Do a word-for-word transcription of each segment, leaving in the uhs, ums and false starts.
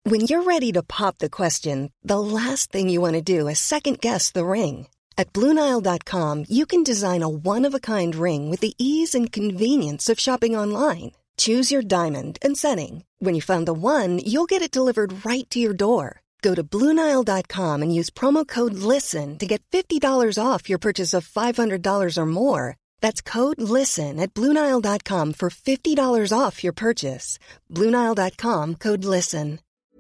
When you're ready to pop the question, the last thing you want to do is second-guess the ring. At Blue Nile dot com, you can design a one-of-a-kind ring with the ease and convenience of shopping online. Choose your diamond and setting. When you find the one, you'll get it delivered right to your door. Go to Blue Nile dot com and use promo code LISTEN to get fifty dollars off your purchase of five hundred dollars or more. That's code LISTEN at Blue Nile dot com for fifty dollars off your purchase. Blue Nile dot com, code LISTEN.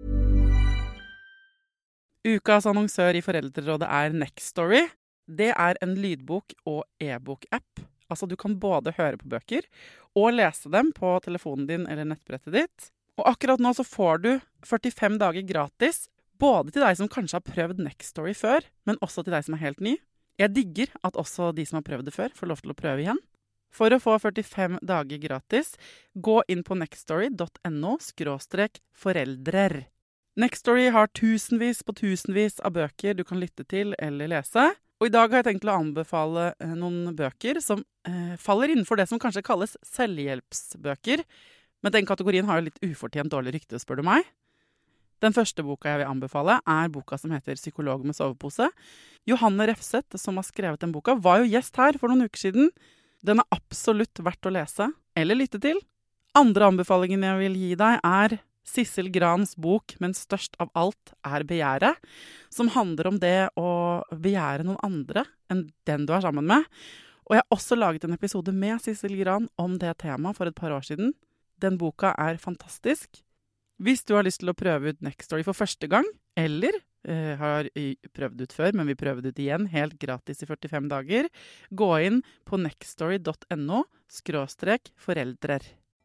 Ukas annonsør i Foreldrerådet er Nextory. Det er en lydbok- og e-bok-app. Altså, du kan både høre på bøker og lese dem på telefonen din eller nettbrettet ditt. Og akkurat nå så får du førtifem dager gratis, både til deg som kanskje har prøvd Nextory før, men også til deg som er helt ny. Jeg digger at også de som har prøvd det før, får lov til å prøve igjen. For å få førtifem dager gratis, gå inn på nextory dot no skråstrek foreldrer. Nextory har tusenvis på tusenvis av bøker du kan lytte til eller lese. Og i dag har jeg tenkt å anbefale noen bøker som eh, faller innenfor det som kanskje kalles selvhjelpsbøker. Men den kategorien har jo litt ufortjent dårlig rykte, spør du meg. Den første boka jeg vil anbefale er boka som heter Psykolog med sovepose. Johanne Refseth, som har skrevet den boka, var jo gjest her for noen uker siden. Den er absolutt verdt å lese eller lytte til. Andre anbefalingen jeg vil gi deg er Sissel Grans bok, men størst av alt er begjæret, som handler om det å begjære noen andre enn den du er sammen med. Og jeg har også laget en episode med Sissel Gran om det temaet for et par år siden. Den boka er fantastisk. Hvis du har lyst til å prøve ut Nextory for første gang, eller eh, har prøvd ut før, men vil prøve det ut igjen helt gratis i førtifem dager, gå inn på nextory dot no skråstrek foreldrer.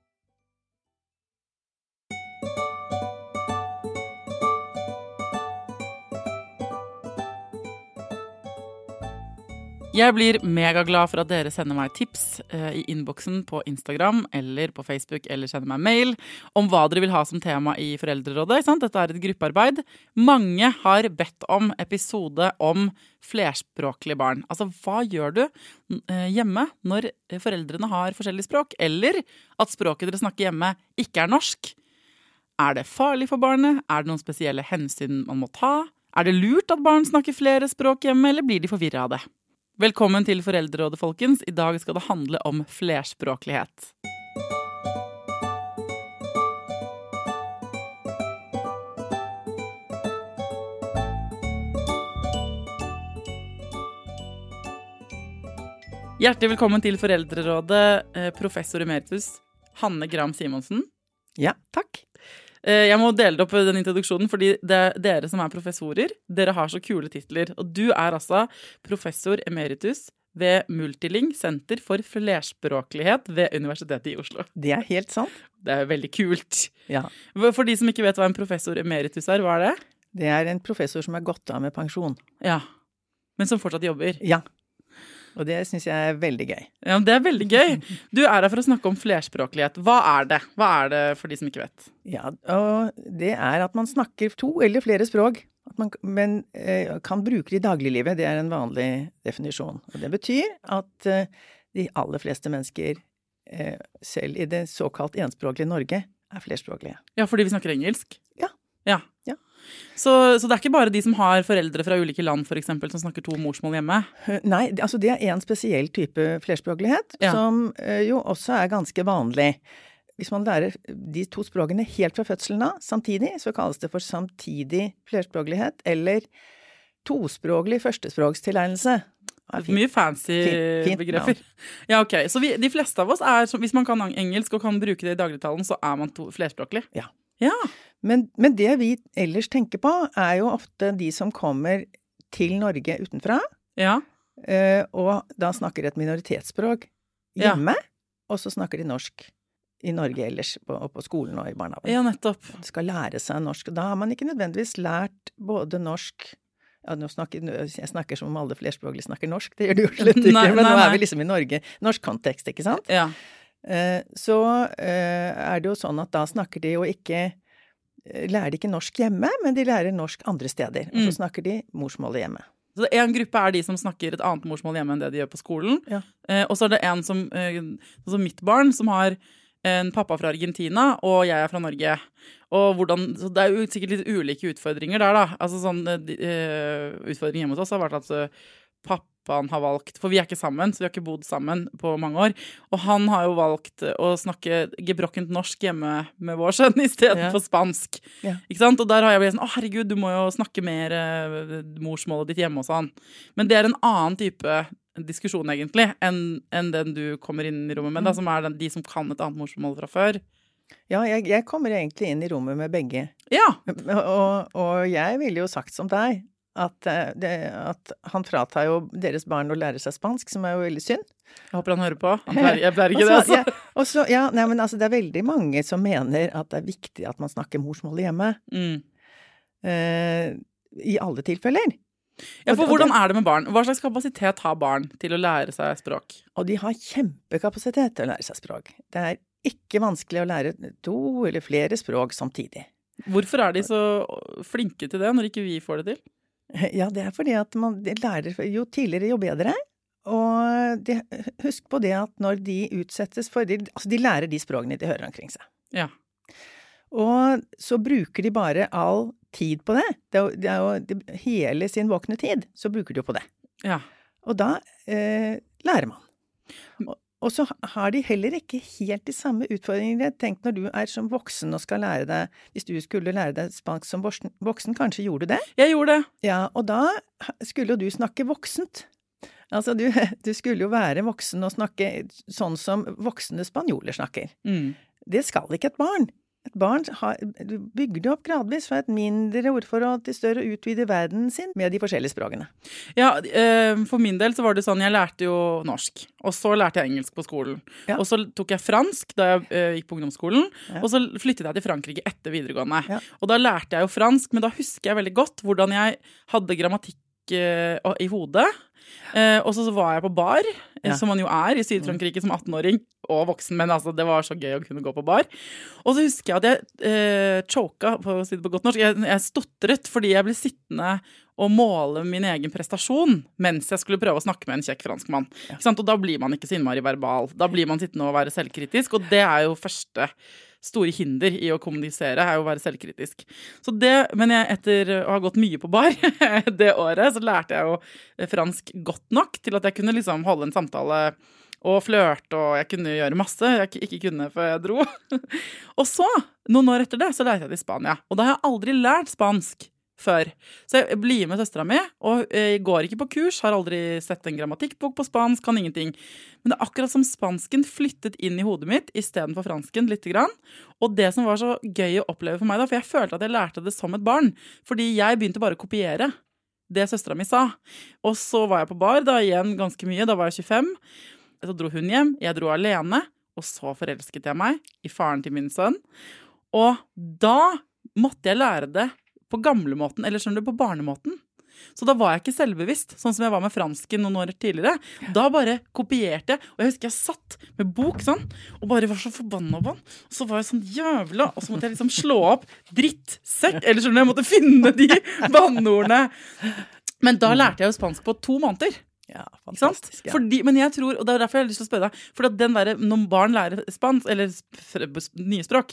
Jeg blir megaglad for at dere sender meg tips eh, i innboksen på Instagram eller på Facebook, eller sender meg mail om hva dere vil ha som tema i Foreldrerådet. Sant? Dette er et gruppearbeid. Mange har bedt om episode om flerspråklige barn. Altså, hva gjør du eh, hjemme når foreldrene har forskjellige språk, eller at språket dere snakker hjemme ikke er norsk? Er det farlig for barnet? Er det noen spesielle hensyn man må ta? Er det lurt at barn snakker flere språk hjemme, eller blir de forvirret av det? Velkommen til Foreldrerådet, folkens. I dag skal det handle om flerspråklighet. Hjertelig velkommen til Foreldrerådet, professor emeritus Hanne Gram Simonsen. Ja, takk. Jeg må dele opp den introduksjonen, fordi det er dere som er professorer. Dere har så kule titler. Og du er altså professor emeritus ved Multiling, Senter for flerspråklighet ved Universitetet i Oslo. Det er helt sant. Det er veldig kult. Ja. For de som ikke vet hva en professor emeritus er, hva er det? Det er en professor som er gått av med pensjon. Ja, men som fortsatt jobber. Ja. Og det synes jeg er veldig gøy. Ja, det er veldig gøy. Du er her for å snakke om flerspråklighet. Hva er det? Hva er det for de som ikke vet? Ja, og det er at man snakker to eller flere språk, at man, men eh, kan bruke det i dagliglivet. Det er en vanlig definisjon. Og det betyr at eh, de aller fleste mennesker, eh, selv i det såkalt enspråklige Norge, er flerspråklige. Ja, fordi vi snakker engelsk? Ja. Ja. Ja. Så, så det er ikke bare de som har foreldre fra ulike land, for eksempel, som snakker to morsmål hjemme? Nei, altså det er en spesiell type flerspråklighet, ja. Som eh, jo også er ganske vanlig. Hvis man lærer de to språkene helt fra fødselen av, samtidig, så kalles det for samtidig flerspråklighet, eller tospråklig førstespråkstilegnelse. Mye fancy fint, fint, begrefer. Ja. Ja, ok. Så vi, de fleste av oss er, hvis man kan engelsk og kan bruke det i dagligtalen, så er man to, flerspråklig. Ja. Ja. Men, men det vi ellers tenker på, er jo ofte de som kommer til Norge utenfra, ja. uh, og da snakker et minoritetsspråk hjemme, ja. Og så snakker de norsk i Norge ellers, på, på skolen og i barnehagen. Ja, nettopp. De skal lære seg norsk, og da har man ikke nødvendigvis lært både norsk, ja, nå snakker, jeg snakker som om alle flerspråklige snakker norsk, det gjør du jo slett ikke, nei, men nei, nå er vi liksom i Norge, norsk kontekst, ikke sant? Ja. Uh, så uh, er det jo sånn at da snakker de jo ikke, uh, lærer de ikke norsk hjemme, men de lærer norsk andre steder, og så snakker de morsmålet hjemme. Så en gruppe er de som snakker et annet morsmål hjemme enn det de gjør på skolen, ja. uh, og så er det en som, uh, som mitt barn, som har en pappa fra Argentina, og jeg er fra Norge. Og hvordan, så det er jo sikkert litt ulike utfordringer der da. Altså sånn, uh, utfordringen hjemme hos oss har vært at uh, pappaen har valgt, for vi er ikke sammen, så vi har ikke bodd sammen på mange år. Og han har jo valgt å snakke gebrokkent norsk hjemme med vår sønn i stedet ja. for spansk. Ja. Ikke sant? Og der har jeg blitt sånn, å herregud, du må jo snakke mer uh, morsmålet ditt hjemme hos han. Men det er en annen type diskusjon egentlig, enn, enn den du kommer inn i rommet med, da, som er den, de som kan et annet morsmål fra før. Ja, jeg, jeg kommer egentlig inn i rommet med begge. Ja. Og, og jeg ville jo sagt som deg, at, det, at han fratar jo deres barn å lære seg spansk, som er jo veldig synd. Jeg håper han hører på. Han pleier, jeg pleier ikke det, altså. Ja, også, ja, nei, men altså, det er veldig mange som mener at det er viktig at man snakker morsmålet hjemme. Mm. Eh, I alle tilfeller. Ja, for hvordan er det med barn? Hva slags kapasitet har barn til å lære seg språk? Og de har kjempekapasitet til å lære seg språk. Det er ikke vanskelig å lære to eller flere språk samtidig. Hvorfor er de så flinke til det, når ikke vi får det til? Ja, det er fordi at man de lærer jo tidligere, jo bedre. Og de, husk på det at når de utsettes for, de, altså de lærer de språkene de hører omkring seg. Ja. Og så bruker de bare all tid på det. Det er jo, det er jo det, hele sin våkne tid, så bruker de jo på det. Ja. Og da eh, lærer man. Og, og så har de heller ikke helt de samme utfordringene. Tenk når du er som voksen og skal lære deg, hvis du skulle lære deg spansk som voksen, voksen kanskje gjorde du det? Jeg gjorde det. Ja, og da skulle jo du snakke voksent. Altså, du, du skulle jo være voksen og snakke sånn som voksne spanjoler snakker. Mm. Det skal ikke et barn. Et barn har, du bygger det opp gradvis fra et mindre ordforråd til større og utvider verden sin med de forskjellige språkene. Ja, for min del så var det sånn, jeg lærte jo norsk, og så lærte jeg engelsk på skolen. Ja. Og så tok jeg fransk da jeg uh, gikk på ungdomsskolen, ja. Og så flyttet jeg til Frankrike etter videregående. Ja. Og da lærte jeg jo fransk, men da husker jeg veldig godt hvordan jeg hadde grammatikk uh, i hodet. Uh, og så, så var jeg på bar, ja. Som man jo er i Syd-Frankrike som atten-åring og voksen, men altså, det var så gøy å kunne gå på bar. Og så husker jeg at jeg uh, choka, på å si det på godt norsk, jeg, jeg stotret fordi jeg ble sittende og måle min egen prestasjon mens jeg skulle prøve å snakke med en kjekk franskmann. Ja. Ikke sant? Og da blir man ikke så innmari verbal. Da blir man sittende og være selvkritisk, og det er jo første store hinder i å kommunisere, er jo å være selvkritisk. Så det, men jeg, etter å ha gått mye på bar det året, så lærte jeg jo fransk godt nok til at jeg kunne liksom holde en samtale og flørte, og jeg kunne gjøre masse jeg ikke kunne før jeg dro. Og så, noen år etter det, så lærte jeg til Spania. Og da har jeg aldri lært spansk før. Så jeg blir med søstera mi, og jeg går ikke på kurs, har aldri sett en grammatikkbok på spansk, kan ingenting. Men det er akkurat som spansken flyttet inn i hodet mitt, i stedet for fransken, litt grann. Og det som var så gøy å oppleve for meg da, for jeg følte at jeg lærte det som et barn, fordi jeg begynte bare å kopiere det søstera mi sa. Og så var jeg på bar, da igjen ganske mye, da var jeg tjuefem. Så dro hun hjem, jeg dro alene, og så forelsket jeg meg i faren til min sønn. Og da måtte jeg lære det på gamlemåten, eller skjønner du, på barnemåten. Så da var jeg ikke selvbevisst, sånn som jeg var med fransken noen år tidligere. Da bare kopierte jeg, og jeg husker jeg satt med bok sånn, og bare var så forbannet på den. Og så var jeg sånn jævla, og så måtte jeg liksom slå opp drittsekk, eller skjønner du, jeg måtte finne de bandordene. Men da lærte jeg jo spansk på to måneder. Ja, fantastisk. Ja. Fordi, men jeg tror, og det er derfor jeg har lyst til å spørre deg, for at den der, når barn lærer spansk, eller nye språk,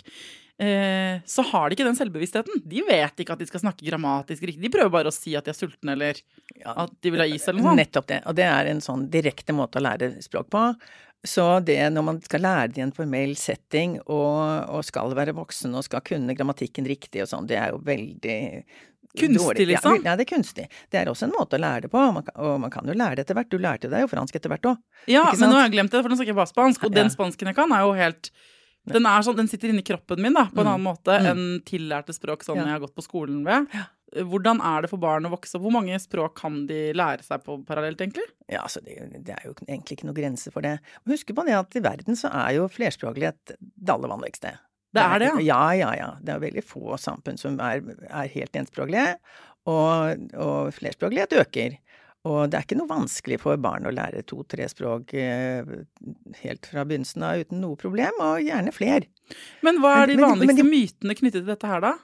Eh, så har de ikke den selvbevisstheten. De vet ikke at de skal snakke grammatisk riktig. De prøver bare å si at de er sultne, eller ja, at de vil ha is eller noe sånt. Nettopp det, og det er en sånn direkte måte å lære språk på. Så det når man skal lære det i en formell setting, og, og skal være voksen, og skal kunne grammatikken riktig og sånn, det er jo veldig kunstig, liksom? Ja, det er kunstig. Det er også en måte å lære det på, og man kan, og man kan jo lære det etter hvert. Du lærte deg jo fransk etter hvert også. Ja, men nå har jeg glemt det, for nå snakker jeg bare spansk, og den spansken jeg kan er jo helt... Den, er sånn, den sitter inni kroppen min da, på en mm. annen måte mm. enn tillærte språk sånn ja. Jeg har gått på skolen ved. Ja. Hvordan er det for barn å vokse opp? Hvor mange språk kan de lære seg på parallelt, egentlig? Ja, altså det, det er jo egentlig ikke noe grense for det. Husk på det at i verden så er jo flerspråklighet det aller vanligste. Det er det, ja? Ja, ja, ja. Det er veldig få samfunn som er, er helt enspråklige, og, og flerspråklighet øker. Og det er ikke noe vanskelig for barn å lære to-tre språk eh, helt fra begynnelsen av uten noe problem, og gjerne fler. Men hva er de vanligste men, men, men, mytene knyttet til dette her da?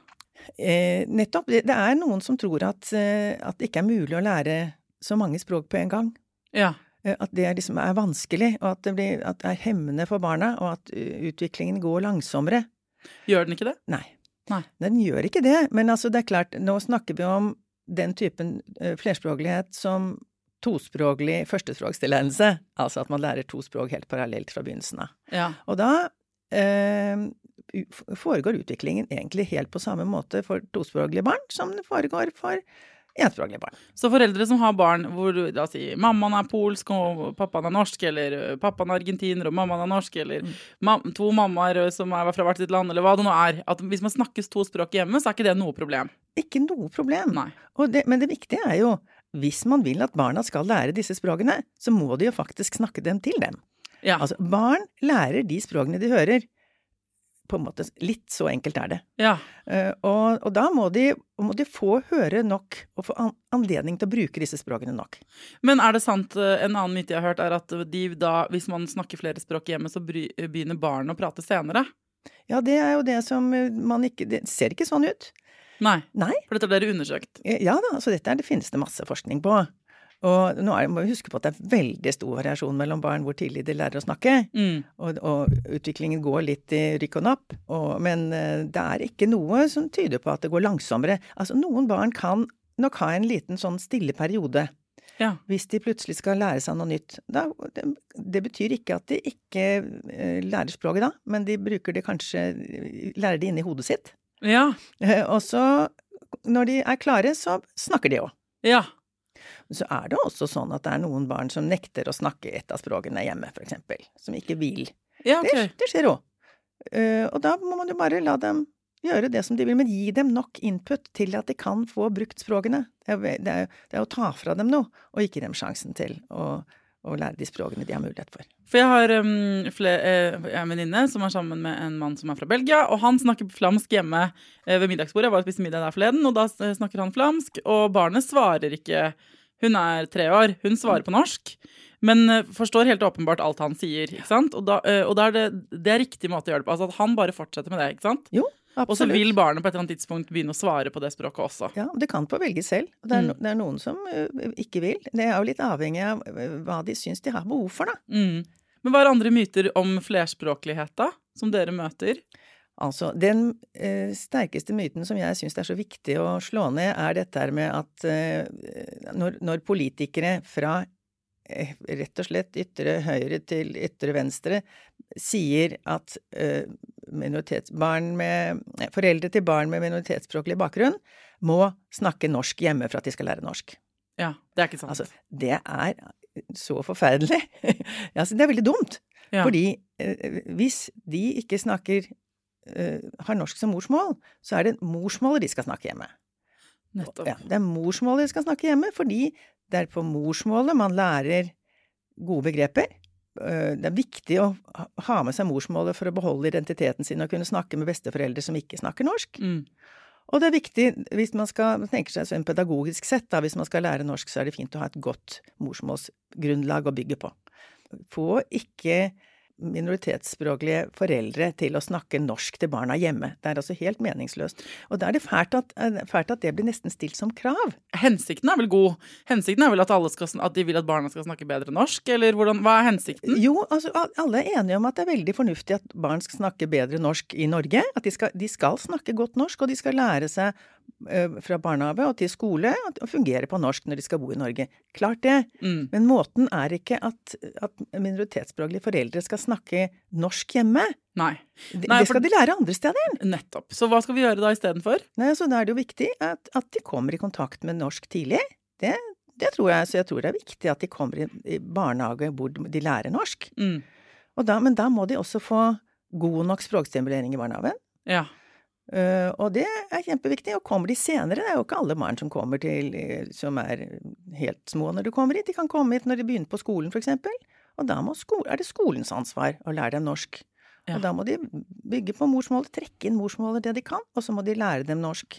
Eh, nettopp, det, det er noen som tror at, eh, at det ikke er mulig å lære så mange språk på en gang. Ja. at det liksom er vanskelig, og at det, blir, at det er hemmende for barna, og at utviklingen går langsommere. Gjør den ikke det? Nei. Nei. Den gjør ikke det, men altså det er klart, nå snakker vi om den typen flerspråklighet som tospråklig førstespråkstilegnelse, altså at man lærer to språk helt parallelt fra begynnelsen av. Ja. Og da eh, foregår utviklingen egentlig helt på samme måte for tospråklige barn som det foregår for enspråklige barn. Så foreldre som har barn hvor da sier mammaen er polsk og pappaen er norsk, eller pappaen er argentiner og mammaen er norsk, eller mm. mam- to mammaer som er fra hvert sitt land, eller hva det nå er, at hvis man snakkes to språk hjemme, så er ikke det noe problem. Ikke noe problem. Nei. Og det, men det viktige er jo, hvis man vil at barna skal lære disse språkene, så må de jo faktisk snakke dem til dem. Ja. Altså, barn lærer de språkene de hører. På en måte, litt så enkelt er det. Ja. Uh, og, og da må de, må de få høre nok, og få an, anledning til å bruke disse språkene nok. Men er det sant, en annen myte jeg har hørt, er at de da, hvis man snakker flere språk hjemme, så bry, begynner barn å prate senere? Ja, det er jo det som man ikke, det ser ikke sånn ut. Nei, Nei. For dette blir undersøkt. Ja da, så dette er, det finnes det masse forskning på. Og nå er, må vi huske på at det er veldig stor variasjon mellom barn hvor tidlig de lærer å snakke. Mm. Og, og utviklingen går litt i rykk og napp. Og, men det er ikke noe som tyder på at det går langsommere. Altså noen barn kan nok ha en liten sånn stille periode. Ja. Hvis de plutselig skal lære seg noe nytt. Da, det, det betyr ikke at de ikke uh, lærer språket da, men de bruker det kanskje, lærer det inn i hodet sitt. Ja. Og så, når de er klare, så snakker de også. Ja. Så er det også sånn at det er noen barn som nekter å snakke et av språkene hjemme, for eksempel. Som ikke vil. Ja, okay. det, det skjer også. Uh, og da må man jo bare la dem gjøre det som de vil, men gi dem nok input til at de kan få brukt språkene. Det er, det er, det er å ta fra dem noe, og ikke gi dem sjansen til å og lære de språkene de har mulighet for. For jeg har um, flere, uh, en venninne som er sammen med en mann som er fra Belgia, og han snakker flamsk hjemme uh, ved middagsbordet. Jeg var og spiste middag der forleden, og da snakker han flamsk, og barnet svarer ikke. Hun er tre år, hun svarer på norsk, men uh, forstår helt åpenbart alt han sier, ikke sant? Og, da, uh, og da er det, det er riktig måte å gjøre det på, altså at han bare fortsetter med det, ikke sant? Jo. Absolutt. Og så vil barnet på et eller annet tidspunkt begynne å svare på det språket også. Ja, det kan få velge selv. Det er, no, det er noen som uh, ikke vil. Det er jo litt avhengig av uh, hva de synes de har behov for, da. Mm. Men hva er andre myter om flerspråklighet, da, som dere møter? Altså, den uh, sterkeste myten som jeg synes det er så viktig å slå ned, er dette her med at uh, når, når politikere fra uh, rett og slett ytre høyre til ytre venstre sier at uh, minoritetsbarn med, foreldre til barn med minoritetsspråklig bakgrunn må snakke norsk hjemme for at de skal lære norsk. Ja, det er ikke sant. Altså, det er så forferdelig. altså, det er veldig dumt. Ja. Fordi eh, hvis de ikke snakker, eh, har norsk som morsmål, så er det morsmålet de skal snakke hjemme. Nettopp. Ja, det er morsmålet de skal snakke hjemme, fordi det er på morsmålet man lærer gode begreper. Det er viktig å ha med seg morsmålet for å beholde identiteten sin og kunne snakke med besteforeldre som ikke snakker norsk. Mm. Og det er viktig, hvis man skal tenke seg en pedagogisk sett, da, hvis man skal lære norsk, så er det fint å ha et godt morsmålsgrunnlag å bygge på. Få ikke minoritetsspråklige foreldre til å snakke norsk til barna hjemme. Det er altså helt meningsløst. Og da er det fælt at, fælt at det blir nesten stilt som krav. Hensikten er vel god? Hensikten er vel at, alle skal, at de vil at barna skal snakke bedre norsk? Eller hvordan, hva er hensikten? Jo, altså alle er enige om at det er veldig fornuftig at barn skal snakke bedre norsk i Norge. At de skal, de skal snakke godt norsk, og de skal lære seg uh, fra barnehage og til skole å fungere på norsk når de skal bo i Norge. Klart det. Mm. Men måten er ikke at, at minoritetsspråklige foreldre skal snakke norsk hjemme. Nei. Det, Nei, det skal for... de lære andre steder. Nettopp. Så hva skal vi gjøre da i stedet for? Nei, så da er det jo viktig at, at de kommer i kontakt med norsk tidlig. Det, det tror jeg, så jeg tror det er viktig at de kommer i, i barnehage hvor de lærer norsk. Mm. Og da, men da må de også få god nok språkstimulering i barnehagen. Ja. Uh, og det er kjempeviktig, og kommer de senere, det er jo ikke alle barn som kommer til, som er helt små når de kommer hit, de kan komme hit når de begynner på skolen for eksempel, og da må sko- er det skolens ansvar å lære dem norsk, ja. Og da må de bygge på morsmålet, trekke inn morsmålet det de kan, og så må de lære dem norsk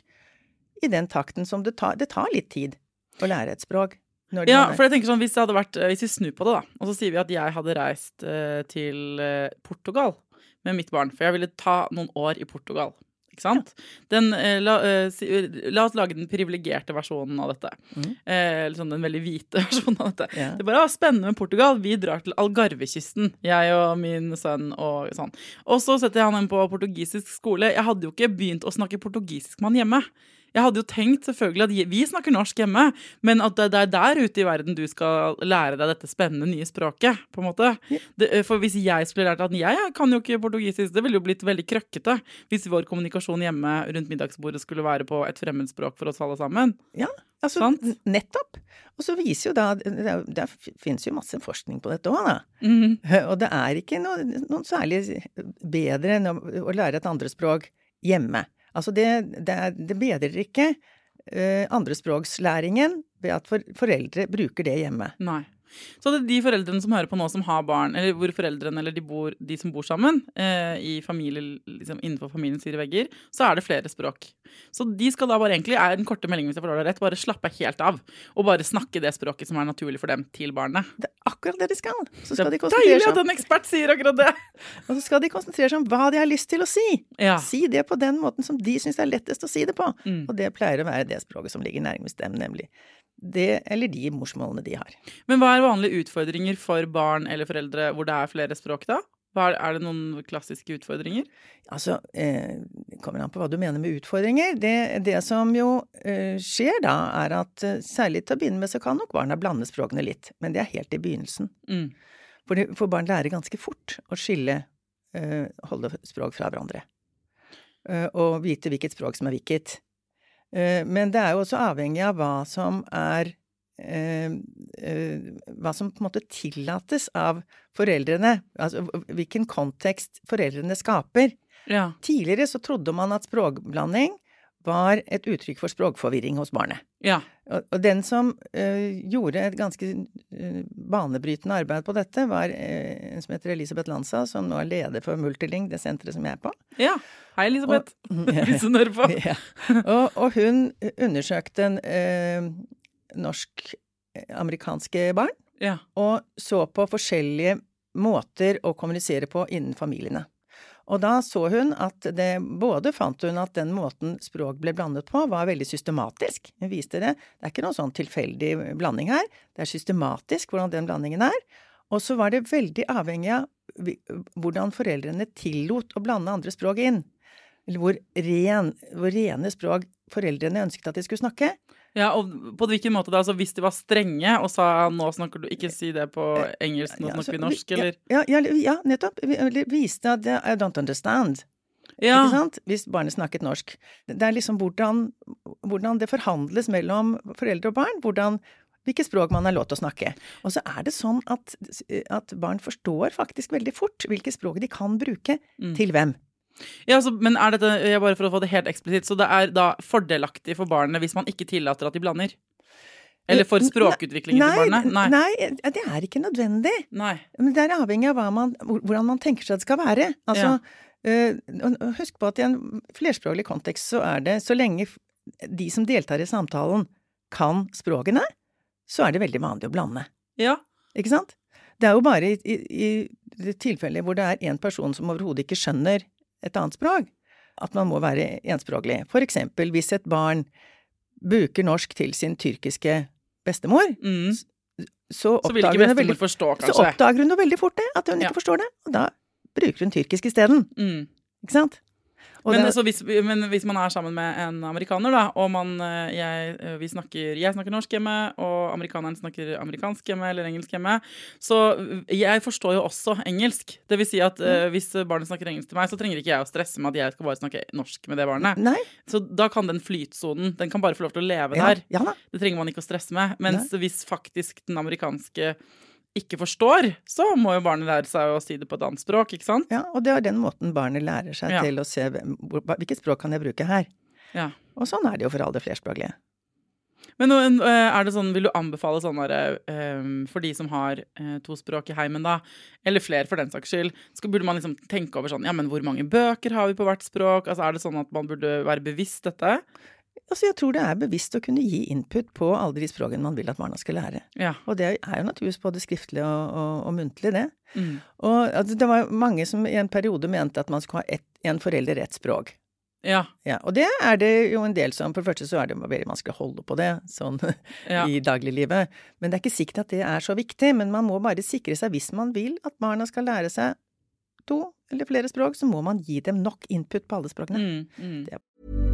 i den takten som det tar, det tar litt tid å lære et språk. Ja, for jeg tenker sånn, hvis det hadde vært, hvis vi snur på det da, og så sier vi at jeg hadde reist uh, til uh, Portugal med mitt barn, for jeg ville ta noen år i Portugal. ikke sant? Den, eh, la, eh, si, la oss lage den privilegerte versjonen av dette. Mm. Eh, eller sånn den veldig hvite versjonen av dette. Yeah. Det er bare ah, spennende med Portugal. Vi drar til Algarvekysten, jeg og min sønn og sånn. Og så setter jeg han inn på portugisisk skole. Jeg hadde jo ikke begynt å snakke portugisisk med han hjemme. Jeg hadde jo tenkt selvfølgelig at vi snakker norsk hjemme, men at det er der ute i verden du skal lære deg dette spennende nye språket, på en måte. Det, for hvis jeg skulle lært at jeg kan jo ikke portugisisk, det ville jo blitt veldig krøkkete hvis vår kommunikasjon hjemme rundt middagsbordet skulle være på et fremmedspråk for oss alle sammen. Ja, altså Sant? nettopp. Og så viser jo da, det, det finnes jo masse forskning på dette også da. Mm-hmm. Og det er ikke noe, noe særlig bedre enn å, å lære et andre språk hjemme. Altså det, det, er, det bedrer ikke uh, andrespråkslæringen ved at for, foreldre bruker det hjemme. Nei. Så det er de foreldrene som hører på nå som har barn, eller hvor foreldrene eller de, bor, de som bor sammen eh, i familie, liksom innenfor familiens fire vegger, så er det flere språk. Så de skal da bare egentlig, er den korte meldingen hvis jeg får det rett, bare slappe helt av og bare snakke det språket som er naturlig for dem til barnet. Det er akkurat det de skal. Så skal det de er deilig at en ekspert sier akkurat det. Og så skal de konsentrere seg om hva de har lyst til å si. Ja. Si det på den måten som de synes det er lettest å si det på. Mm. Og det pleier å være det språket som ligger nærmest dem, nemlig det eller de morsmålene de har. Men hva er vanlige utfordringer for barn eller foreldre hvor det er flere språk da? Hva er, er det noen klassiske utfordringer? Altså, eh, det kommer an på hva du mener med utfordringer. Det, det som jo eh, skjer da, er at eh, særlig til å begynne med så kan nok barna blande språkene litt, men det er helt i begynnelsen. Mm. For, det, for barn lærer ganske fort å skille, eh, holde språk fra hverandre. Eh, og vite hvilket språk som er hvilket. Men det er jo også avhengig av hva som er, eh, eh, hva som på en måte tillates av foreldrene, altså hvilken kontekst foreldrene skaper. Ja. Tidligere så trodde man at språkblanding var et uttrykk for språkforvirring hos barnet. Ja. Og, og den som eh, gjorde et ganske eh, banebrytende arbeid på dette var eh, en som heter Elisabeth Lanza, som nå er leder for Multiling, det senteret som jeg er på. Ja, hei Elisabeth, hvis hun hører på. Ja. Og, og hun undersøkte en eh, norsk-amerikanske barn, ja. Og så på forskjellige måter å kommunisere på innen familiene. Og da så hun at det, både fant hun at den måten språk ble blandet på var veldig systematisk. Hun viste det. Det er ikke noen sånn tilfeldig blanding her. Det er systematisk hvordan den blandingen er. Og så var det veldig avhengig av hvordan foreldrene tillot å blande andre språk inn. Eller hvor, ren, hvor rene språk foreldrene ønsket at de skulle snakke. Ja, og på hvilken måte da? Altså hvis de var strenge og sa nå snakker du, ikke si det på engelsk, nå snakker vi norsk, eller? Ja, ja, ja nettopp. Vi viste at I don't understand. Ja. Ikke sant? Hvis barnet snakket norsk. Det er liksom hvordan, hvordan det forhandles mellom foreldre og barn, hvordan, hvilket språk man har lov til å snakke. Og så er det sånn at, at barn forstår faktisk veldig fort hvilket språk de kan bruke mm. til hvem. Ja, altså, men er dette, jeg bare for å få det helt eksplisitt, så det er da fordelaktig for barna hvis man ikke tillater at de blander? Eller for språkutviklingen nei, til barna? Nei. Nei, det er ikke nødvendig. Nei. Men det er avhengig av hva man, hvordan man tenker seg det skal være. Altså, ja. uh, husk på at i en flerspråklig kontekst så er det, så lenge de som deltar i samtalen kan språkene, så er det veldig vanlig å blande. Ja. Ikke sant? Det er jo bare i, i, i tilfeller hvor det er en person som overhodet ikke skjønner et annet språk, at man må være enspråklig. For eksempel, hvis et barn bruker norsk til sin tyrkiske bestemor, mm. så, så vil ikke bestemor forstå, kanskje. Så oppdager hun jo veldig fort det, at hun ja. ikke forstår det, og da bruker hun tyrkisk i stedet. Mm. Ikke sant? Men, det, hvis, men hvis man er sammen med en amerikaner da, og man, jeg, vi snakker, jeg snakker norsk hjemme, og amerikaneren snakker amerikansk hjemme, eller engelsk hjemme, så jeg forstår jo også engelsk. Det vil si at mm. uh, hvis barnet snakker engelsk til meg, så trenger ikke jeg å stresse med at jeg skal bare snakke norsk med det barnet. Nei. Så da kan den flytsonen, den kan bare få lov til å leve ja. der. Ja, det trenger man ikke å stresse med. Mens Nei. hvis faktisk den amerikanske ikke forstår, så må jo barnet lære seg å si det på et annet språk, ikke sant? Ja, og det er den måten barnet lærer seg ja. til å se hvilket språk kan jeg bruke her. Ja. Og sånn er det jo for alle flerspråklige. Men er det sånn, vil du anbefale sånn der, for de som har to språk i heimen da, eller flere for den saks skyld, så burde man liksom tenke over sånn, ja, men hvor mange bøker har vi på hvert språk? Altså er det sånn at man burde være bevisst dette? Altså, jeg tror det er bevisst å kunne gi input på alle de språkene man vil at barna skal lære. Ja. Og det er jo naturligvis både skriftlig og, og, og muntlig, det. Mm. Og altså, det var mange som i en periode mente at man skulle ha ett, en forelder ett språk. Ja. Ja, og det er det jo en del som, for det første så er det veldig vanskelig å holde på det, sånn Ja. i dagliglivet. Men det er ikke sikkert at det er så viktig, men man må bare sikre seg, hvis man vil at barna skal lære seg to eller flere språk, så må man gi dem nok input på alle språkene. Mm, mm. Det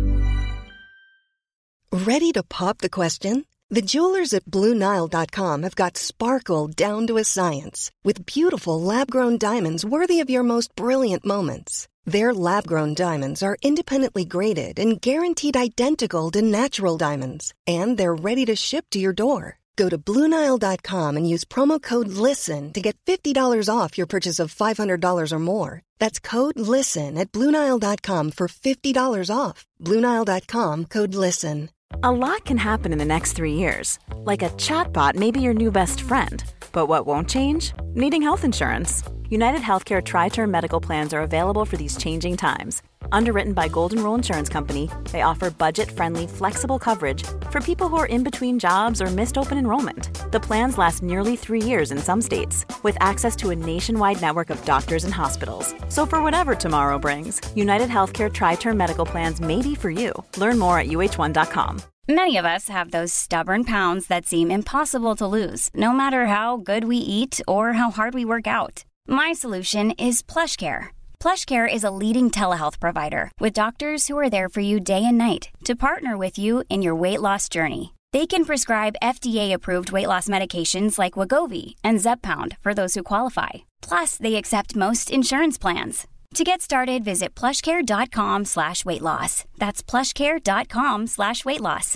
Ready to pop the question? The jewelers at Blue Nile dot com have got sparkle down to a science with beautiful lab-grown diamonds worthy of your most brilliant moments. Their lab-grown diamonds are independently graded and guaranteed identical to natural diamonds, and they're ready to ship to your door. Go to Blue Nile dot com and use promo code LISTEN to get fifty dollars off your purchase of five hundred dollars or more. That's code LISTEN at Blue Nile dot com for fifty dollars off. Blue Nile dot com, code LISTEN. A lot can happen in the next three years. Like a chatbot may be your new best friend. But what won't change? Needing health insurance. United Healthcare Tri-Term Medical Plans are available for these changing times. Underwritten by Golden Rule Insurance Company, they offer budget-friendly, flexible coverage for people who are in between jobs or missed open enrollment. The plans last nearly three years in some states, with access to a nationwide network of doctors and hospitals. So for whatever tomorrow brings, United Healthcare Tri-Term Medical Plans may be for you. Learn more at U H one dot com. Many of us have those stubborn pounds that seem impossible to lose, no matter how good we eat or how hard we work out. My solution is PlushCare. PlushCare is a leading telehealth provider with doctors who are there for you day and night to partner with you in your weight loss journey. They can prescribe F D A-approved weight loss medications like Wegovy and Zepbound for those who qualify. Plus, they accept most insurance plans. To get started, visit plushcare.com slash weight loss. That's plushcare.com slash weight loss.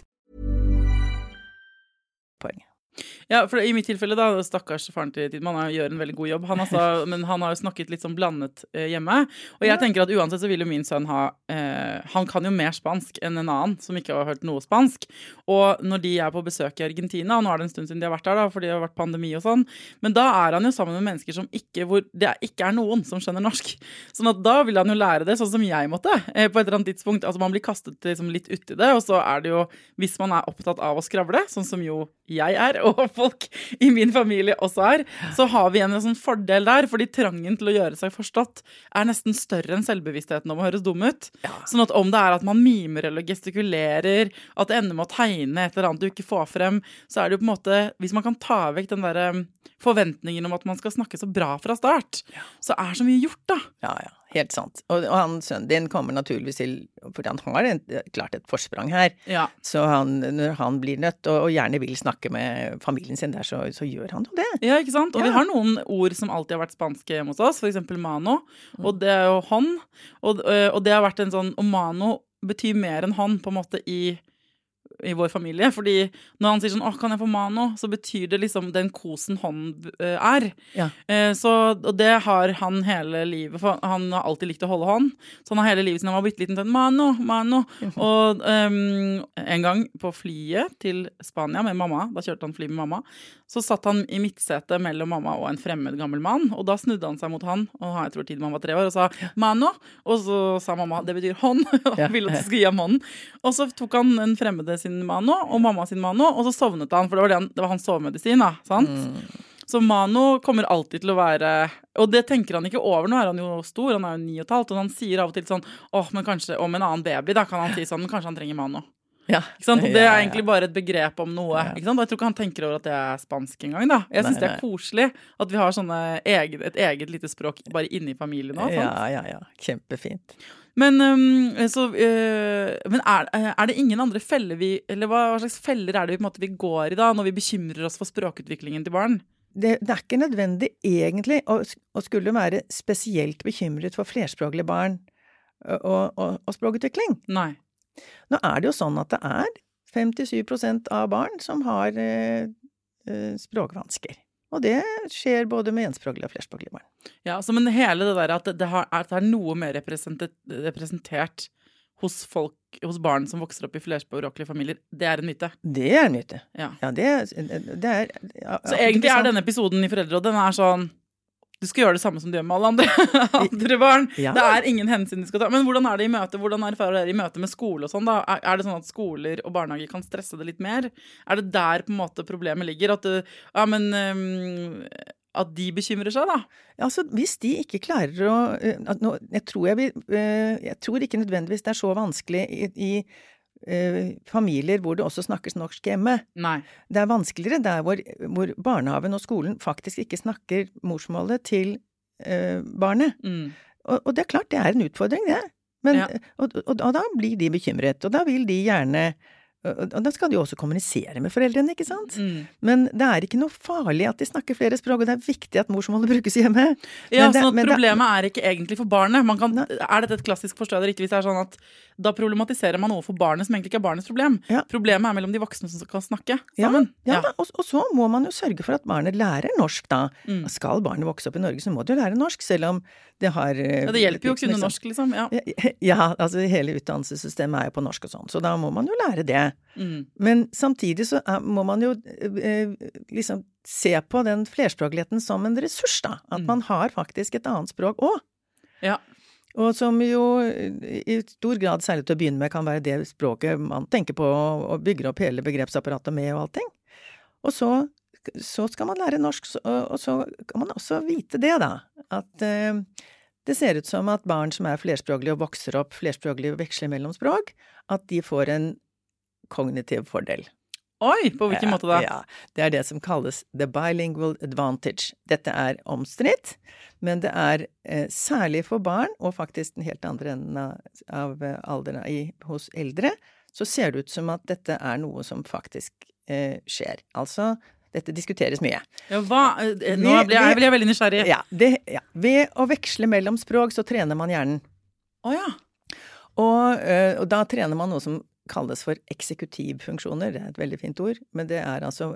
Poeng. Ja, for i mitt tilfelle da, stakkars faren til Tidman, han gjør en veldig god jobb, han altså, men han har jo snakket litt sånn blandet eh, hjemme, og jeg ja. tenker at uansett så vil jo min sønn ha, eh, han kan jo mer spansk enn en annen som ikke har hørt noe spansk, og når de er på besøk i Argentina, og nå er det en stund siden de har vært der da, fordi det har vært pandemi og sånn, men da er han jo sammen med mennesker som ikke, hvor det ikke er noen som skjønner norsk, sånn at da vil han jo lære det, sånn som jeg måtte, eh, på et eller annet tidspunkt, altså man blir kastet liksom, litt ut i det, og så er det jo, hvis man er opptatt av å skravle, sånn som jo jeg er, og folk i min familie også er, så har vi en sånn fordel der, fordi trangen til å gjøre seg forstått er nesten større enn selvbevisstheten om å høres dum ut. Ja. Sånn at om det er at man mimer eller gestikulerer, at det ender med å tegne et eller annet du ikke får frem, så er det jo på en måte, hvis man kan ta vekk den der forventningen om at man skal snakke så bra fra start, ja. så er så mye gjort da. Ja, ja. Helt sant. Og, og han, sønnen din kommer naturligvis til, for han har en, klart et forsprang her, ja. så han, når han blir nødt og, og gjerne vil snakke med familien sin der, så, så gjør han jo det. Ja, ikke sant? Og ja. vi har noen ord som alltid har vært spanske hjemme hos oss, for eksempel mano, og det er jo hånd, og, og det har vært en sånn, og mano betyr mer enn hånd på en måte i i vår familie, fordi når han sier sånn, åh, kan jeg få mano? Så betyr det liksom den kosen hånd uh, er. Ja. Uh, så, og det har han hele livet, for han har alltid likt å holde hånd, så han har hele livet siden han var bitteliten til mano, mano. Og um, en gang på flyet til Spania med mamma, da kjørte han fly med mamma, så satt han i midtsetet mellom mamma og en fremmed gammel mann, og da snudde han seg mot han, og jeg tror tiden han var tre år, og sa mano, og så sa mamma, det betyr hånd, og ja. ville at du skulle gi ham hånden. Og så tok han en fremmede sin mano, og mamma sin mano, og så sovnet han, for det var, det han, det var hans sovemedisin, da, sant? Mm. Så mano kommer alltid til å være, og det tenker han ikke over, nå er han jo stor, han er jo ni og et halvt, og han sier av og til sånn, åh, men kanskje om en annen baby, da kan han si sånn, kanskje han trenger mano. Ja. Ikke sant? Og det er egentlig bare et begrep om noe, ja. ikke sant? Jeg tror ikke han tenker over at det er spansk en gang, da. Jeg synes nei, det er koselig at vi har sånne eget, et eget lite språk bare inne i familien også, sant? Ja, ja, ja. Kjempefint. Men, um, så, uh, men er, er det ingen andre feller vi, eller hva, hva slags feller er det vi, på en måte, vi går i da, når vi bekymrer oss for språkutviklingen til barn? Det, det er ikke nødvendig egentlig å, å skulle være spesielt bekymret for flerspråklige barn og, og, og språkutvikling. Nei. Nå er det jo sånn at det er fem til syv prosent av barn som har eh, språkvansker. Og det skjer både med enspråklige og flerspråklige barn. Ja, så men hele det der at det, har, at det er noe mer representert, representert hos folk, hos barn som vokser opp i flerspråklige familier, det er en myte. Det er en myte. Ja, ja det, det er... Ja, så egentlig er denne episoden i Foreldrerådet, den er sånn, du skal gjøre det samme som du gjør med alle andre, andre barn. Ja. Det er ingen hensyn du skal ta. Men hvordan er det i møte? Hvordan erfarer dere i møte med skole og sånn da? Er, er det sånn at skoler og barnehager kan stresse det litt mer? Er det der på en måte problemet ligger? At du, ja, men um, at de bekymrer seg da? Altså, hvis de ikke klarer å... Uh, jeg, tror jeg, uh, jeg tror ikke nødvendigvis det er så vanskelig i, i uh, familier hvor det også snakkes norsk hjemme. Nei. Det er vanskeligere der hvor, hvor barnehaven og skolen faktisk ikke snakker morsmålet til uh, barnet. Mm. Og, og det er klart, det er en utfordring, det. Men, ja. og, og, og da blir de bekymret, og da vil de gjerne... Og da skal de jo også kommunisere med foreldrene, ikke sant? Mm. Men det er ikke noe farlig at de snakker flere språk, og det er viktig at morsmålet brukes hjemme. Ja, det, sånn at problemet det, er ikke egentlig for barnet. Man kan, er dette et klassisk forståelse riktig hvis det er sånn at da problematiserer man noe for barnet som egentlig ikke er barnets problem. Ja. Problemet er mellom de voksne som kan snakke sammen. Ja, ja, ja. Og, og så må man jo sørge for at barnet lærer norsk da. Mm. Skal barnet vokse opp i Norge, så må det jo lære norsk, selv om det har... Ja, det hjelper jo å kunne norsk, liksom. Ja, ja altså hele utdannelsessystemet er jo på norsk og sånn, så da må man jo lære det. Mm. Men samtidig så er, må man jo eh, liksom se på den flerspråkligheten som en ressurs da. At mm. man har faktisk et annet språk også. Ja. Og som jo i stor grad, særlig til å begynne med, kan være det språket man tenker på og bygger opp hele begrepsapparatet med og allting. Og så, så skal man lære norsk, og så kan man også vite det da. At eh, det ser ut som at barn som er flerspråklige og vokser opp flerspråklige og veksler mellom språk, at de får en kognitiv fordel. Oi, på hvilken måte da? Ja, det er det som kalles the bilingual advantage. Dette er omstridt, men det er eh, særlig for barn, og faktisk den helt andre enden av, av alderen i, hos eldre, så ser det ut som at dette er noe som faktisk eh, skjer. Altså, dette diskuteres mye. Ja, hva? Nå blir jeg, blir jeg veldig nysgjerrig. Ja, det, ja, ved å veksle mellom språk så trener man hjernen. Å ja. Og, eh, og da trener man noe som kalles for eksekutivfunksjoner, det er et veldig fint ord, men det er altså,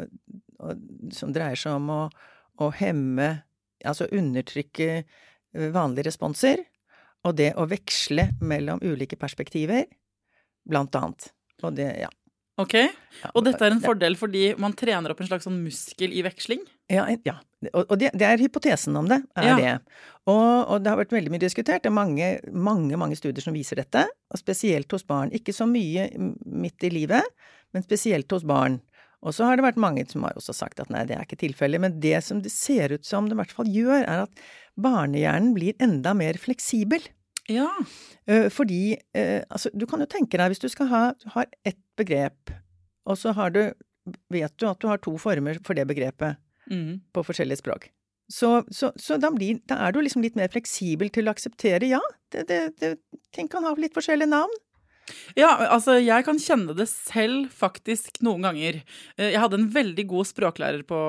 som dreier seg om å, å hemme, altså undertrykke vanlige responser, og det å veksle mellom ulike perspektiver, blant annet. Og det, ja. Ok, og dette er en fordel fordi man trener opp en slags sånn muskel i veksling? Ja, ja. Og det, det er hypotesen om det, er ja. det. Og, og det har vært veldig mye diskutert, det er mange, mange, mange studier som viser dette, og spesielt hos barn. Ikke så mye midt i livet, men spesielt hos barn. Og så har det vært mange som har også sagt at nei, det er ikke tilfellet, men det som det ser ut som det i hvert fall gjør, er at barnehjernen blir enda mer fleksibel. Ja. Fordi, altså, du kan jo tenke deg, hvis du skal ha, ha et begrep, og så har du, vet du at du har to former for det begrepet mm. på forskjellige språk. Så, så, så da, blir, da er du liksom litt mer fleksibel til å akseptere, ja, det, det, det, ting kan ha litt forskjellige navn. Ja, altså jeg kan kjenne det selv faktisk noen ganger. Jeg hadde en veldig god språklærer på,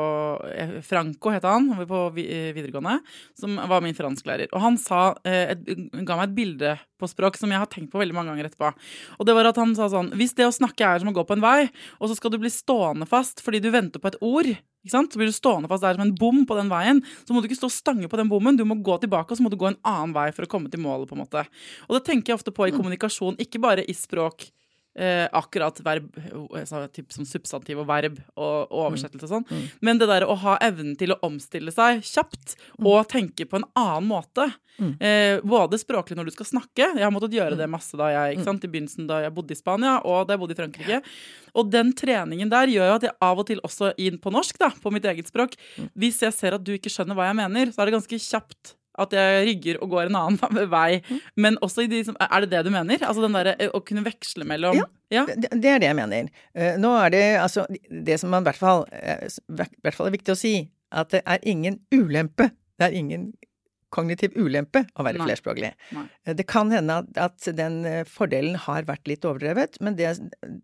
Franco heter han, på videregående, som var min fransklærer. Og han sa, et, ga meg et bilde på språk som jeg har tenkt på veldig mange ganger etterpå. Og det var at han sa sånn, hvis det å snakke er som å gå på en vei, og så skal du bli stående fast fordi du venter på et ord, ikke sant? Så blir du stående fast der som en bom på den veien, så må du ikke stå og stange på den bommen, du må gå tilbake, og så må du gå en annen vei for å komme til målet, på en måte. Og det tenker jeg ofte på i kommunikasjon, ikke bare i språk, eh, akkurat verb, altså, typ som substantiv og verb og, og oversettelse og sånn, mm. men det der å ha evnen til å omstille seg kjapt og tenke på en annen måte, mm. eh, både språklig når du skal snakke, jeg har måttet gjøre det masse da jeg, ikke sant, i begynnelsen da jeg bodde i Spania og da jeg bodde i Frankrike, og den treningen der gjør jo at jeg av og til også inn på norsk da, på mitt eget språk, hvis jeg ser at du ikke skjønner hva jeg mener, så er det ganske kjapt at jeg rygger og går en annen vei. Men også i de som, er det det du mener? Altså den der å kunne veksle mellom... Ja, ja? Det, det er det jeg mener. Nå er det, altså, det som man i hvert fall, i hvert fall er viktig å si, at det er ingen ulempe, det er ingen kognitiv ulempe å være Nei. flerspråklig. Nei. Det kan hende at, at den fordelen har vært litt overdrevet, men det,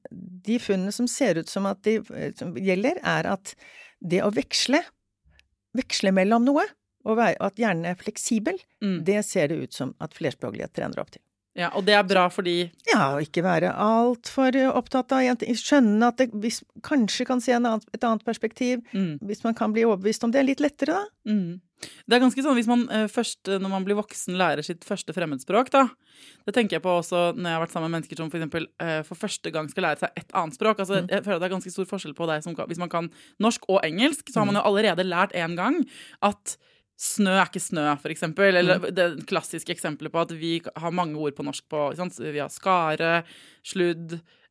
de funnene som ser ut som at de som gjelder, er at det å veksle, veksle mellom noe, og at hjernen er fleksibel, mm. det ser det ut som at flerspråklighet trener opp til. Ja, og det er bra fordi... Ja, og ikke være alt for opptatt av en ting. Skjønne at det hvis, kanskje kan se en annen, et annet perspektiv, mm. hvis man kan bli overbevist om det, er litt lettere da. Mm. Det er ganske sånn, hvis man uh, først, når man blir voksen, lærer sitt første fremmedspråk, da. Det tenker jeg på også når jeg har vært sammen med mennesker som for eksempel uh, for første gang skal lære seg et annet språk. Altså, mm. jeg føler at det er ganske stor forskjell på deg som kan, hvis man kan norsk og engelsk, så har man jo allerede lært en gang at snø er ikke snø, for eksempel. Eller mm. det klassiske eksempelet på at vi har mange ord på norsk på, ikke sant? Vi har skare, sludd,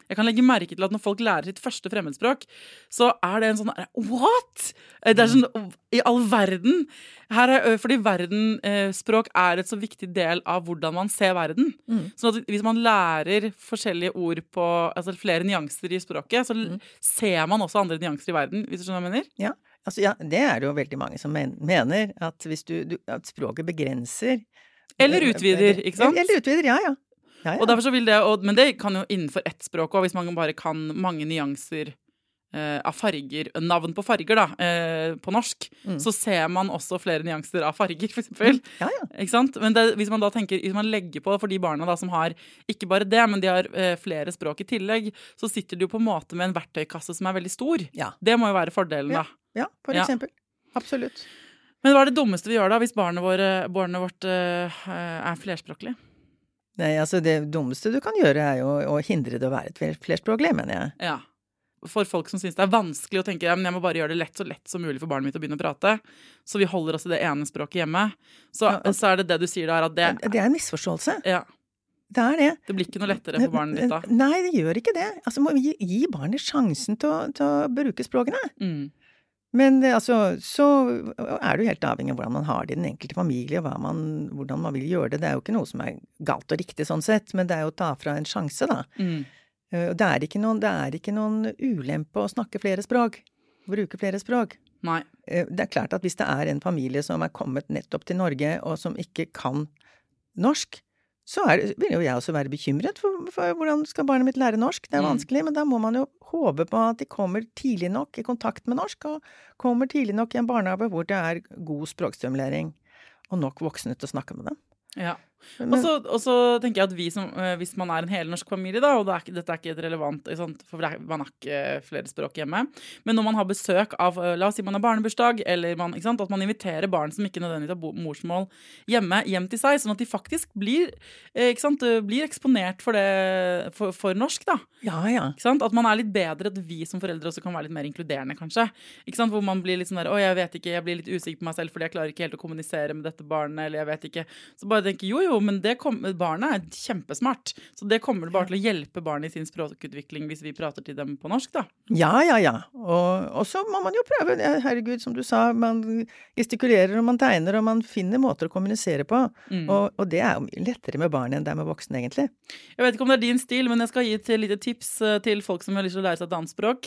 Jeg kan legge merke til at når folk lærer sitt første fremmedspråk, så er det en sånn, what? Det er sånn, i all verden. Her er, fordi verdensspråk er et så viktig del av hvordan man ser verden. Mm. Så hvis man lærer forskjellige ord på, altså flere nyanser i språket, så mm. ser man også andre nyanser i verden, hvis du skjønner hva jeg mener? Ja, altså, ja, det er det jo veldig mange som men- mener, at hvis du, du, at språket begrenser. Eller utvider, ikke sant? Eller utvider, ja, ja. Ja, ja. Og derfor så vil det, og, men det kan jo innenfor ett språk også, hvis man bare kan mange nyanser eh, av farger, navn på farger da, eh, på norsk, mm. så ser man også flere nyanser av farger, for eksempel. Mm. Ja, ja. Ikke sant? Men det, hvis man da tenker, hvis man legger på for de barna da, som har, ikke bare det, men de har eh, flere språk i tillegg, så sitter de jo på en måte med en verktøykasse som er veldig stor. Ja. Det må jo være fordelen da. Ja, ja for eksempel. Ja. Absolutt. Men hva er det dummeste vi gjør da, hvis barnet, våre, barnet vårt eh, er flerspråklig? Nei, altså det dummeste du kan gjøre er jo å hindre det å være et flerspråklig, mener jeg. Ja. For folk som synes det er vanskelig å tenke, ja, men jeg må bare gjøre det lett så lett som mulig for barnet mitt å begynne å prate, så vi holder oss i det ene språket hjemme, så, ja, og, så er det det du sier da, at det... Det er en misforståelse. Ja. Det er det. Det blir ikke noe lettere for barnet ditt da. Nei, det gjør ikke det. Altså, må vi gi, gi barnet sjansen til å, til å bruke språkene. Mm. Men altså, så er det jo helt avhengig av hvordan man har det i den enkelte familie, og hva man, hvordan man vil gjøre det. Det er jo ikke noe som er galt og riktig sånn sett, men det er jo å ta fra en sjanse da. Mm. Det er ikke noen, det er ikke noen ulempe å snakke flere språk, bruke flere språk. Nei. Det er klart at hvis det er en familie som er kommet nettopp til Norge, og som ikke kan norsk, så er, vil jo jeg også være bekymret for, for hvordan skal barnet mitt lære norsk. Det er vanskelig, mm. men da må man jo håpe på at de kommer tidlig nok i kontakt med norsk, og kommer tidlig nok i en barnehage hvor det er god språkstimulering, og nok voksne til å snakke med dem. Ja. Og så, og så tenker jeg at vi som, hvis man er en hele norsk familie da, og det er, dette er ikke et relevant, for man har ikke flere språk hjemme, men når man har besøk av, la oss si man har barnebursdag, eller man, ikke sant, at man inviterer barn som ikke nødvendigvis har morsmål hjemme, hjem til seg, sånn at de faktisk blir, ikke sant, blir eksponert for det, for, for norsk da. Ja, ja. Ikke sant? At man er litt bedre, at vi som foreldre også kan være litt mer inkluderende kanskje. Ikke sant? Hvor man blir litt sånn der, å jeg vet ikke, jeg blir litt usikker på meg selv, fordi jeg klarer ikke helt å kommunisere med dette barnet, eller jeg vet ikke. Så bare tenker, jo jo, men det kom, barnet er kjempesmart, så det kommer bare til å hjelpe barnet i sin språkutvikling hvis vi prater til dem på norsk da. Ja, ja, ja. Og, og så må man jo prøve, herregud, som du sa, man gestikulerer og man tegner, og man finner måter å kommunisere på, mm. og, og det er jo lettere med barn enn det er med voksne egentlig. Jeg vet ikke om det er din stil, men jeg skal gi et lite tips til folk som har lyst til å lære seg et annet språk.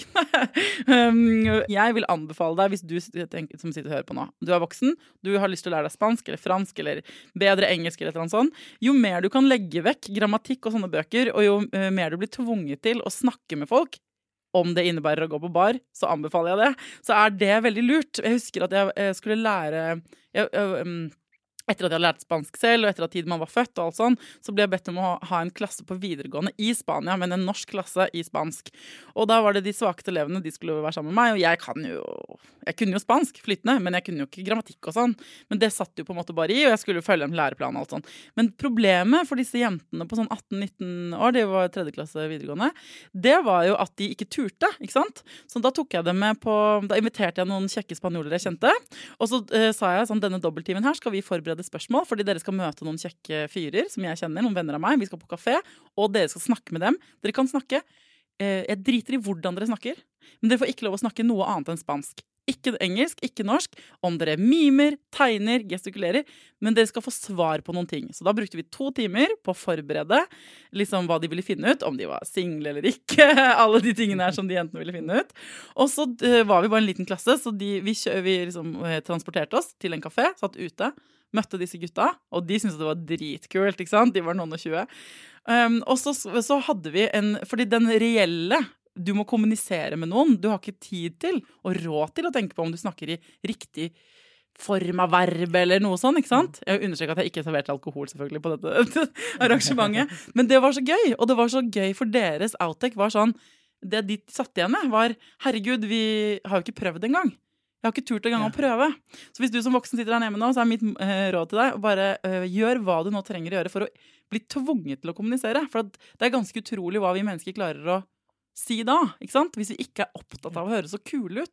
Jeg vil anbefale deg, hvis du som sitter og hører på nå, du er voksen, du har lyst til å lære deg spansk eller fransk, eller bedre engelsk eller et eller annet sånt, jo mer du kan legge vekk grammatikk og sånne bøker, og jo uh, mer du blir tvunget til å snakke med folk, om det innebærer å gå på bar, så anbefaler jeg det. Så er det veldig lurt. Jeg husker at jeg, jeg skulle lære... Jeg, jeg, um, Etter at jeg hadde lært spansk selv, og etter at tid man var født og alt sånn, så ble jeg bedt om å ha en klasse på videregående i Spania, men en norsk klasse i spansk. Og da var det de svakeste elevene, de skulle være sammen med meg, og jeg kan jo, jeg kunne jo spansk flytende, men jeg kunne jo ikke grammatikk og sånn. Men det satt jo på en måte bare i, og jeg skulle jo følge en læreplan og alt sånn. Men problemet for disse jentene på sånn atten nitten år, det var tredje klasse videregående, det var jo at de ikke turte, ikke sant? Så da tok jeg dem med på, da inviterte jeg noen kjekke spanjoler jeg kjente, og så uh, sa jeg sånn, denne dobbelttimen her skal vi forberede spørsmål, fordi dere skal møte noen kjekke fyrer som jeg kjenner, noen venner av meg, vi skal på kafé, og dere skal snakke med dem. Dere kan snakke, eh, jeg driter i hvordan dere snakker, men dere får ikke lov å snakke noe annet enn spansk. Ikke engelsk, ikke norsk, om dere mimer, tegner, gestikulerer, men dere skal få svar på noen ting. Så da brukte vi to timer på å forberede liksom hva de ville finne ut, om de var single eller ikke, alle de tingene her som de jentene ville finne ut. Og så uh, var vi bare en liten klasse, så de, vi, vi liksom, uh, transporterte oss til en kafé, satt ute, møtte disse gutta, og de syntes det var dritkult, ikke sant? De var noen og tjue. Um, og så, så hadde vi en, fordi den reelle, du må kommunisere med noen, du har ikke tid til og råd til å tenke på om du snakker i riktig form av verb eller noe sånt, ikke sant? Jeg understreker at jeg ikke serverte alkohol selvfølgelig på dette arrangementet, men det var så gøy, og det var så gøy for deres outtake var sånn, det de satt igjen med var, herregud, vi har jo ikke prøvd engang. Jeg har ikke turt en gang å prøve. Så hvis du som voksen sitter der hjemme nå, så er mitt uh, råd til deg, bare uh, gjør hva du nå trenger å gjøre for å bli tvunget til å kommunisere. For det er ganske utrolig hva vi mennesker klarer å si da, ikke sant? Hvis vi ikke er opptatt av å høre så kule ut.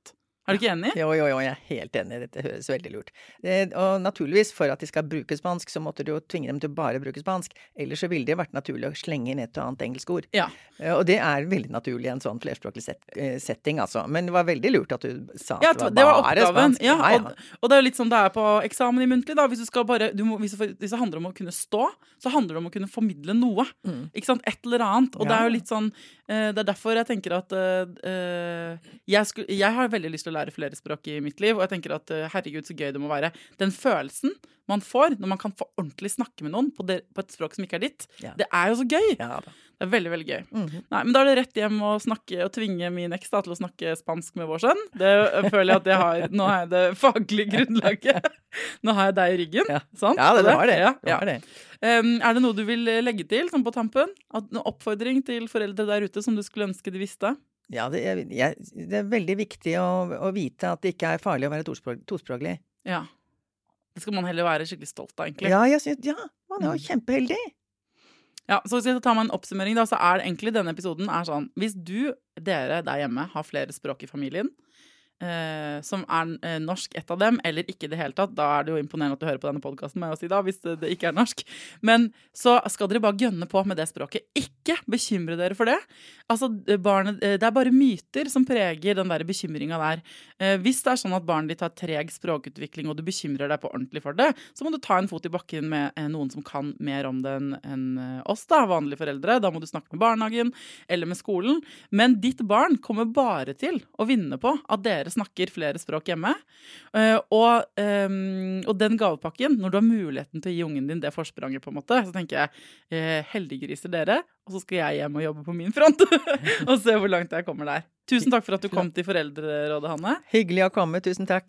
Er du ikke enig? Jo, jo, jo, jeg er helt enig. Dette høres veldig lurt. Det, og naturligvis, for at de skal bruke spansk, så måtte du jo tvinge dem til å bare bruke spansk. Ellers så ville det vært naturlig å slenge inn et og annet engelsk ord. Ja. Og det er veldig naturlig i en sånn flerspråklig set, setting, altså. Men det var veldig lurt at du sa ja, at det var, det var bare oppgaven. spansk. Ja, Ja, ja. og, og det er jo litt sånn det er på eksamen i muntlig, da. Hvis, du skal bare, du må, hvis, det, hvis det handler om å kunne stå, så handler det om å kunne formidle noe. Mm. Ikke sant? Et eller annet. Og ja. Det er jo litt sånn, uh, det er derfor jeg tenker at uh, jeg, skulle, jeg har veldig lyst til å lære flere språk i mitt liv, og jeg tenker at herregud, så gøy det må være. Den følelsen man får når man kan få ordentlig snakke med noen på, det, på et språk som ikke er ditt, ja. Det er jo så gøy. Ja, det er veldig, veldig gøy. Mm-hmm. Nei, men da er det rett hjem å snakke og tvinge min eks da, til å snakke spansk med vår sønn. Det føler jeg at jeg har, nå har jeg det faglige grunnlaget. Nå har jeg deg i ryggen. Ja, sant? Ja, det, det var det. Ja, det, ja. var det. Um, er det noe du vil legge til, sånn på tampen? At, en oppfordring til foreldre der ute som du skulle ønske de visste? Ja, det er, jeg, det er veldig viktig å, å vite at det ikke er farlig å være tospråk, tospråklig. Ja. Det skal man heller være skikkelig stolt av, egentlig. Ja, jeg synes, ja man er jo mm. kjempeheldig. Ja, så hvis jeg tar meg en oppsummering da, så er det egentlig denne episoden er sånn, hvis du, dere der hjemme, har flere språk i familien, Eh, som er eh, norsk ett av dem, eller ikke i det hele tatt, da er det jo imponerende at du hører på denne podcasten må jeg jo si da, hvis det, det ikke er norsk, men så skal dere bare gønne på med det språket, ikke bekymre dere for det, altså barnet, det er bare myter som preger den der bekymringen der. Eh, hvis det er sånn at barnet ditt har treg språkutvikling og du bekymrer deg på ordentlig for det, så må du ta en fot i bakken med eh, noen som kan mer om det enn en oss da, vanlige foreldre, da må du snakke med barnehagen eller med skolen, men ditt barn kommer bare til å vinne på at dere snakker flere språk hjemme. Uh, og, um, og den gavepakken, når du har muligheten til å gi ungen din det forspranget på en måte, så tenker jeg, uh, heldiggriser dere, og så skal jeg hjem og jobbe på min front, og se hvor langt jeg kommer der. Tusen takk for at du kom til Foreldrerådet, Hanne. Hyggelig å komme, tusen takk.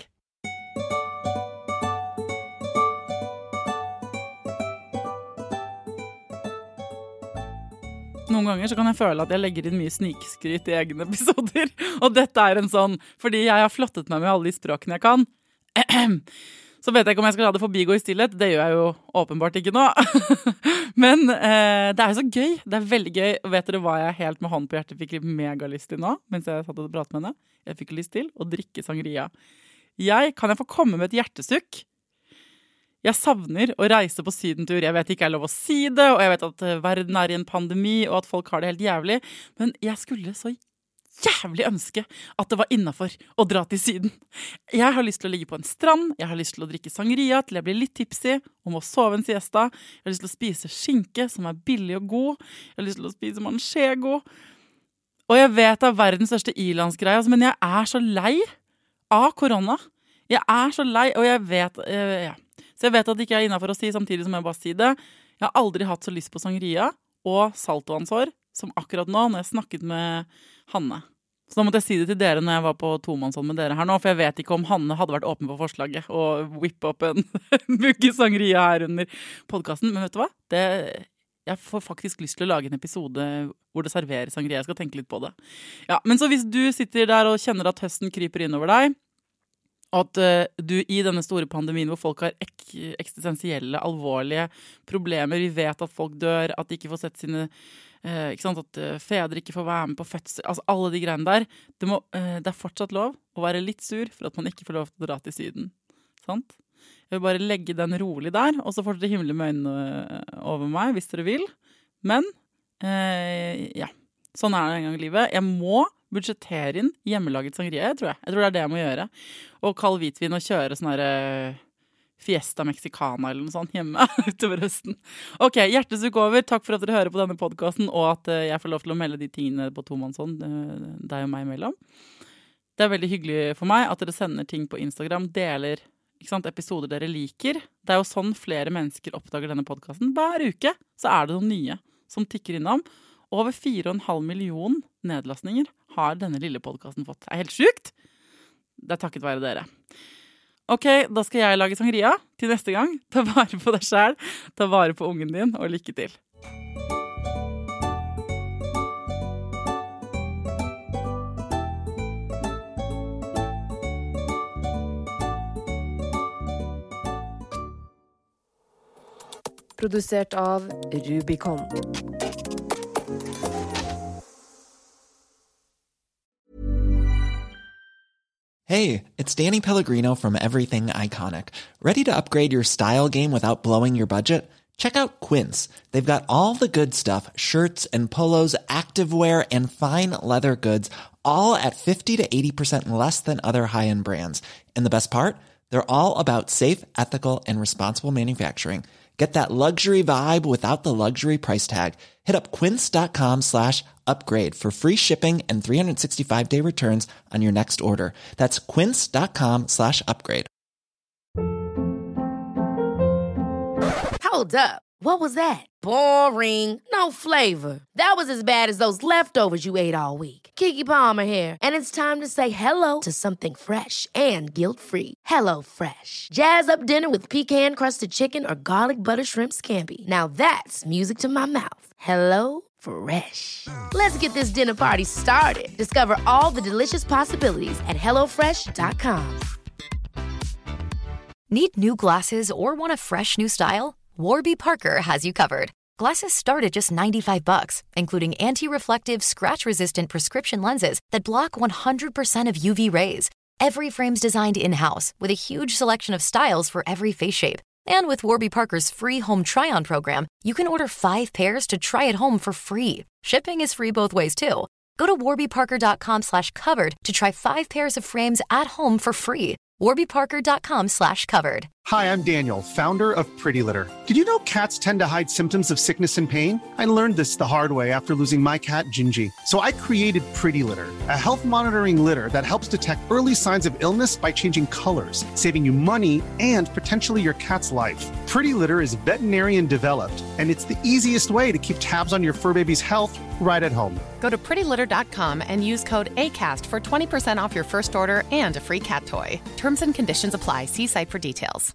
Noen ganger så kan jeg føle at jeg legger inn mye snikskryt i egne episoder. Og dette er en sånn, fordi jeg har flottet meg med alle de språkene jeg kan. Så vet jeg ikke om jeg skal la det forbigå i stillhet. Det gjør jeg jo åpenbart ikke nå. Men eh, det er jo så gøy. Det er veldig gøy. Og vet dere hva jeg helt med hånden på hjertet fikk megalyst til nå? Mens jeg satt og pratet med henne. Jeg fikk lyst til å drikke sangria. Jeg, kan jeg få komme med et hjertesukk? Jeg savner å reise på sydentur. Jeg vet ikke er lov å si det, og jeg vet at verden er i en pandemi, og at folk har det helt jævlig. Men jeg skulle så jævlig ønske at det var innenfor å dra til syden. Jeg har lyst til å ligge på en strand, jeg har lyst til å drikke sangria til jeg blir litt tipsy, om å sove en siesta. Jeg har lyst til å spise skinke som er billig og god. Jeg har lyst til å spise manchego. Og jeg vet det er verdens største ilandsgreie, men jeg er så lei av korona. Jeg er så lei, og jeg vet... Uh, ja. Så jeg vet at det ikke er innenfor å si, samtidig som jeg bare sier det. Jeg har aldri hatt så lyst på sangria og saltoansår som akkurat nå, når jeg snakket med Hanne. Så da måtte jeg si det til dere når jeg var på tomannshånd med dere her nå, for jeg vet ikke om Hanne hadde vært åpen på forslaget og whippe opp en bukke sangria her under podcasten. Men vet du hva? Det, jeg får faktisk lyst til å lage en episode hvor det serverer sangria. Jeg skal tenke litt på det. Ja, men så hvis du sitter der og kjenner at høsten kryper innover deg, at uh, du i denne store pandemien hvor folk har ek- eksistensielle, alvorlige problemer, vi vet at folk dør, at de ikke får sett sine, uh, ikke sant, at uh, fedre ikke får være med på fødsel, altså alle de greiene der, det, må, uh, det er fortsatt lov å være litt sur for at man ikke får lov til å dra til syden, sant? Jeg vil bare legge den rolig der, og så får dere himle med øynene over meg, hvis dere vil, men uh, ja, sånn er det en gang i livet. Jeg må budsjettere inn hjemmelaget sangria, tror jeg. Jeg tror det er det jeg må gjøre. Og kald hvitvin og kjøre sånn her fiesta mexicana eller noe sånt hjemme utover høsten. Ok, hjertesukk over. Takk for at dere hører på denne podcasten, og at jeg får lov til å melde de tingene på tomannshånd, deg og meg imellom. Det er veldig hyggelig for meg at dere sender ting på Instagram, deler ikke sant, episoder dere liker. Det er jo sånn flere mennesker oppdager denne podcasten. Hver uke så er det noen nye som tikker innom. Over fire og en halv million nedlastninger har denne lille podcasten fått. Det er helt sjukt. Det er takket være dere. Ok, da skal jeg lage sangria til neste gang. Ta vare på deg selv, ta vare på ungen din, og lykke til. Produsert av Rubicon. Hey, it's Danny Pellegrino from Everything Iconic. Ready to upgrade your style game without blowing your budget? Check out Quince. They've got all the good stuff, shirts and polos, activewear, and fine leather goods, all at fifty to eighty percent less than other high-end brands. And the best part? They're all about safe, ethical, and responsible manufacturing. Get that luxury vibe without the luxury price tag. Hit up quince.com slash upgrade for free shipping and three sixty-five day returns on your next order. That's quince.com slash upgrade. Hold up. What was that? Boring. No flavor. That was as bad as those leftovers you ate all week. Keke Palmer here. And it's time to say hello to something fresh and guilt-free. Hello Fresh. Jazz up dinner with pecan-crusted chicken or garlic butter shrimp scampi. Now that's music to my mouth. Hello Fresh. Let's get this dinner party started. Discover all the delicious possibilities at hello fresh dot com. Need new glasses or want a fresh new style? Warby Parker has you covered. Glasses start at just ninety-five bucks, including anti-reflective, scratch-resistant prescription lenses that block one hundred percent of U V rays. Every frame's designed in-house with a huge selection of styles for every face shape. And with Warby Parker's free home try-on program, you can order five pairs to try at home for free. Shipping is free both ways, too. Go to warbyparker.com slash covered to try five pairs of frames at home for free. warbyparker.com slash covered. Hi, I'm Daniel, founder of Pretty Litter. Did you know cats tend to hide symptoms of sickness and pain? I learned this the hard way after losing my cat, Gingy. So I created Pretty Litter, a health monitoring litter that helps detect early signs of illness by changing colors, saving you money and potentially your cat's life. Pretty Litter is veterinarian developed, and it's the easiest way to keep tabs on your fur baby's health right at home. Go to pretty litter dot com and use code ACAST for twenty percent off your first order and a free cat toy. Terms and conditions apply. See site for details.